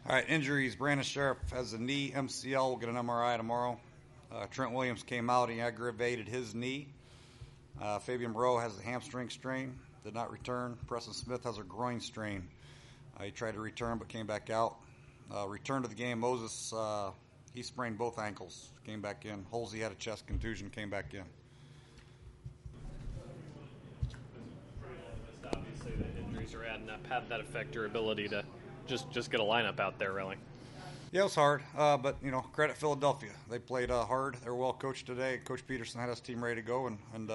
All right, injuries. Brandon Sheriff has a knee MCL. We'll get an MRI tomorrow. Trent Williams came out. He aggravated his knee. Fabian Moreau has a hamstring strain. Did not return. Preston Smith has a groin strain. He tried to return but came back out. Returned to the game. Moses, he sprained both ankles. Came back in. Holsey had a chest contusion. Came back in. Obviously, the injuries are adding up. How did that affect your ability to just get a lineup out there, really? Yeah, it was hard, but, credit Philadelphia. They played hard. They were well coached today. Coach Peterson had his team ready to go, and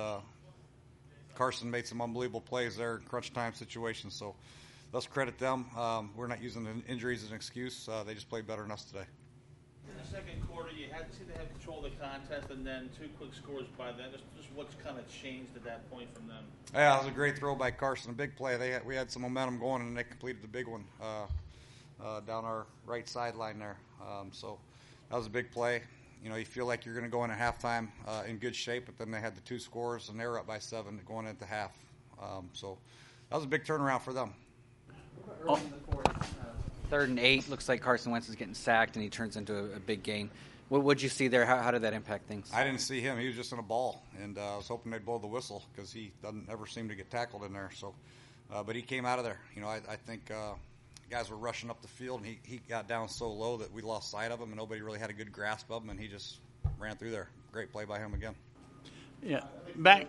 Carson made some unbelievable plays there in crunch time situations. So let's credit them. We're not using the injuries as an excuse. They just played better than us today. In the second quarter, you seemed to have control of the contest, and then 2 quick scores by then. Just what's kind of changed at that point from them? Yeah, it was a great throw by Carson. A big play. We had some momentum going, and they completed the big one down our right sideline there. So that was a big play. You feel like you're going to go in at halftime in good shape, but then they had the 2 scores, and they were up by 7 going into half. So that was a big turnaround for them. Early in the fourth, 3rd and 8, looks like Carson Wentz is getting sacked, and he turns into a big gain. What would you see there? How did that impact things? I didn't see him. He was just in a ball, and I was hoping they'd blow the whistle because he doesn't ever seem to get tackled in there. So, but he came out of there. I think guys were rushing up the field, and he got down so low that we lost sight of him, and nobody really had a good grasp of him, and he just ran through there. Great play by him again. Yeah. Back.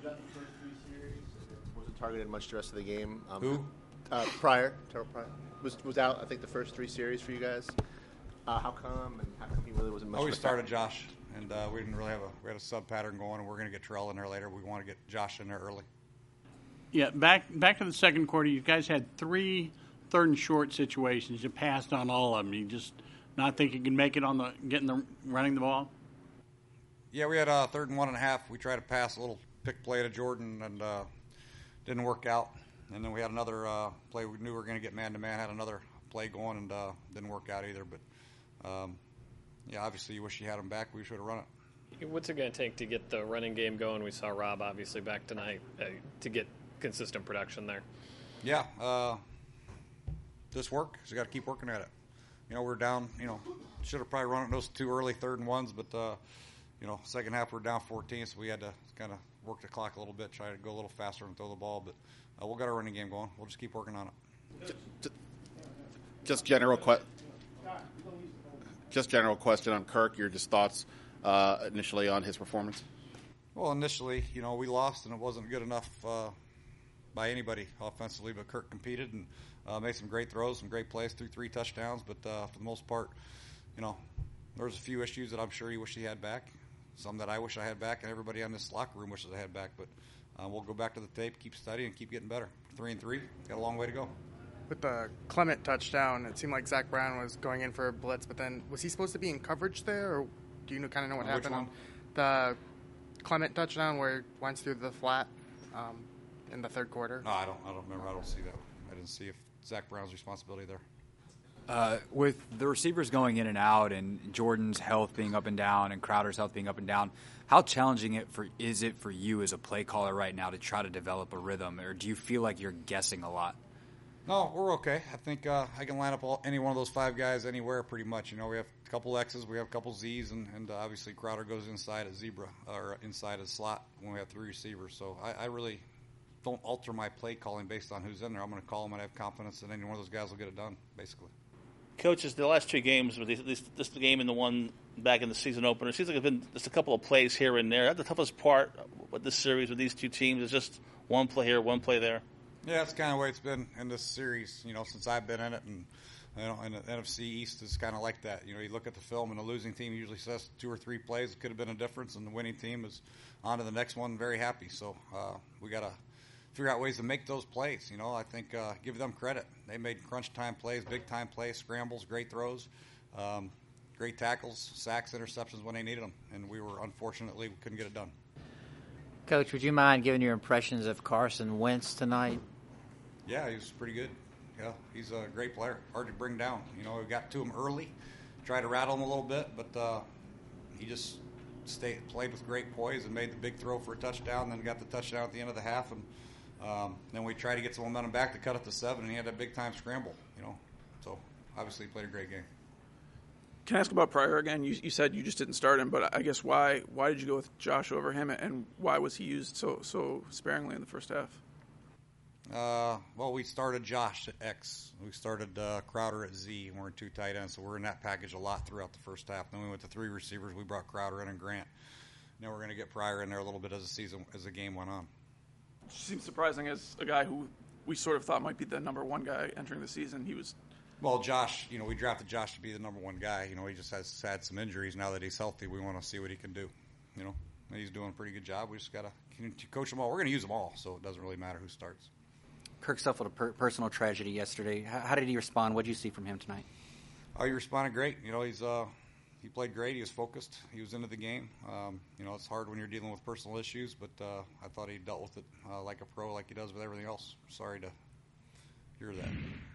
Wasn't targeted much the rest of the game. Who? Pryor. Terrell Pryor was out, I think, the first 3 series for you guys. How come, and how come he really wasn't much? We started Josh, and we didn't really we had a sub pattern going, and we're going to get Terrell in there later. We want to get Josh in there early. Yeah, back to the second quarter. You guys had 3 third and short situations. You passed on all of them. You just not think you can make it on running the ball. Yeah, we had 3rd and 1.5. We tried to pass a little pick play to Jordan, and didn't work out. And then we had another play. We knew we were going to get man-to-man. Had another play going, and didn't work out either. But, obviously you wish you had him back. We should have run it. What's it going to take to get the running game going? We saw Rob obviously back tonight to get consistent production there. Yeah, just work. So you got to keep working at it. We're down. Should have probably run it those 2 early 3rd and 1s, but second half we're down 14, so we had to kind of work the clock a little bit, try to go a little faster and throw the ball. But we'll get our running game going. We'll just keep working on it. Just general question on Kirk. Your just thoughts initially on his performance? Well, initially, we lost, and it wasn't good enough by anybody offensively, but Kirk competed and made some great throws, some great plays, threw 3 touchdowns. But for the most part, there was a few issues that I'm sure he wished he had back, some that I wish I had back, and everybody in this locker room wishes I had back. But we'll go back to the tape, keep studying, and keep getting better. 3-3, got a long way to go. With the Clement touchdown, it seemed like Zach Brown was going in for a blitz, but then was he supposed to be in coverage there, or do you kind of know what happened on the Clement touchdown where he went through the flat in the 3rd quarter? No, I don't remember. I don't see that. I didn't see if Zach Brown's responsibility there. With the receivers going in and out and Jordan's health being up and down and Crowder's health being up and down, how challenging is it for you as a play caller right now to try to develop a rhythm, or do you feel like you're guessing a lot? No, we're okay. I think I can line up any one of those 5 guys anywhere pretty much. We have a couple X's, we have a couple Z's, and obviously Crowder goes inside a zebra or inside a slot when we have 3 receivers. So I really don't alter my play calling based on who's in there. I'm going to call them, and I have confidence that any one of those guys will get it done, basically. Coaches, the last 2 games, this game and the one back in the season opener, it seems like it's been just a couple of plays here and there. That's the toughest part with this series with these 2 teams is just one play here, one play there. Yeah, that's kind of the way it's been in this series, since I've been in it. And, and the NFC East is kind of like that. You look at the film, and the losing team usually says 2 or 3 plays. It could have been a difference, and the winning team is on to the next one very happy. So we got to figure out ways to make those plays. I think give them credit. They made crunch time plays, big time plays, scrambles, great throws, great tackles, sacks, interceptions when they needed them. And we unfortunately couldn't get it done. Coach, would you mind giving your impressions of Carson Wentz tonight? Yeah, he was pretty good. Yeah, he's a great player. Hard to bring down. We got to him early, tried to rattle him a little bit, but he just played with great poise and made the big throw for a touchdown, then got the touchdown at the end of the half. And then we tried to get some momentum back to cut it to 7, and he had a big-time scramble, So obviously he played a great game. Can I ask about Pryor again? You said you just didn't start him, but I guess why did you go with Josh over him, and why was he used so sparingly in the first half? Well, we started Josh at X. We started Crowder at Z, and we're in 2 tight ends, so we're in that package a lot throughout the first half. Then we went to 3 receivers. We brought Crowder in and Grant. Now we're going to get Pryor in there a little bit as the game went on. Seems surprising as a guy who we sort of thought might be the number 1 guy entering the season. He was. Well, Josh, we drafted Josh to be the number 1 guy. He just has had some injuries. Now that he's healthy, we want to see what he can do. He's doing a pretty good job. We just got to coach them all. We're going to use them all, so it doesn't really matter who starts. Kirk suffered a personal tragedy yesterday. How did he respond? What did you see from him tonight? Oh, he responded great. He played great. He was focused. He was into the game. It's hard when you're dealing with personal issues, but I thought he dealt with it like a pro, like he does with everything else. Sorry to hear that.